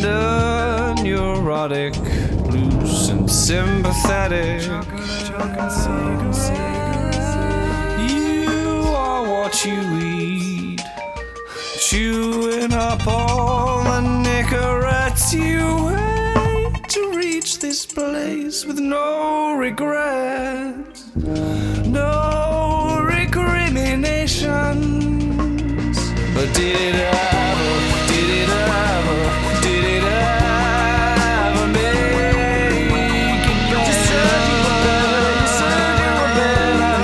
tender, neurotic, loose and sympathetic. You are what you eat, chewing up all the nicorettes you hate to reach this place with no regrets, no recriminations. But did it ever, did it ever, did it ever make it better? You said you were better, you said you were better.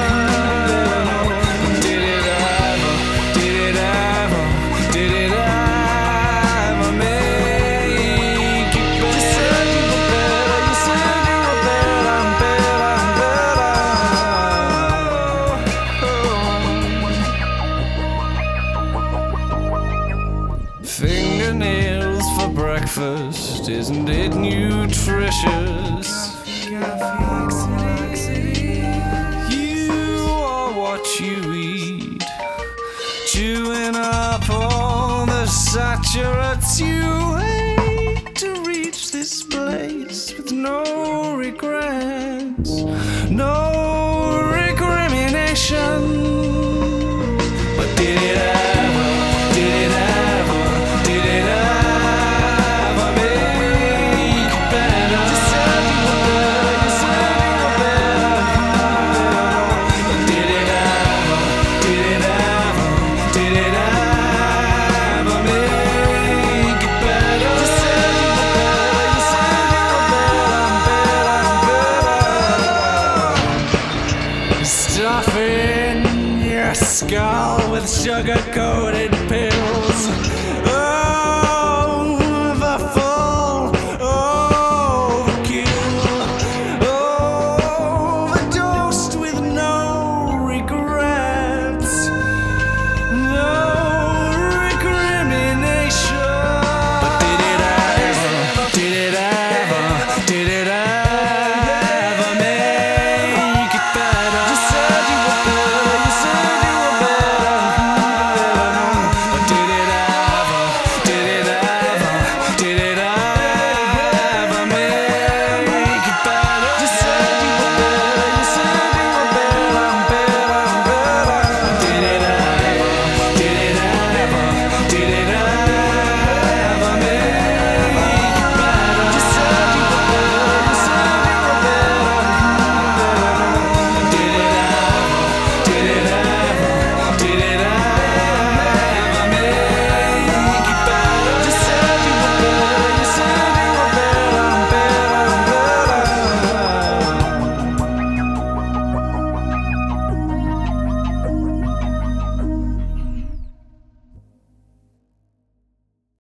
Did it ever, did it ever, did it ever make it better? You said you were better, you said you were better, Fingernails for breakfast, isn't it nutritious? You are what you eat, chewing up all the saturates you hate to reach this place with no regrets, no recrimination. But did it ever, did it ever, did it ever make it better? You said you were better, you said you were better. Did it ever, did it ever, did it ever make it better? You said you were better, you said you were better, better. Stuffing your skull with sugar-coated pills.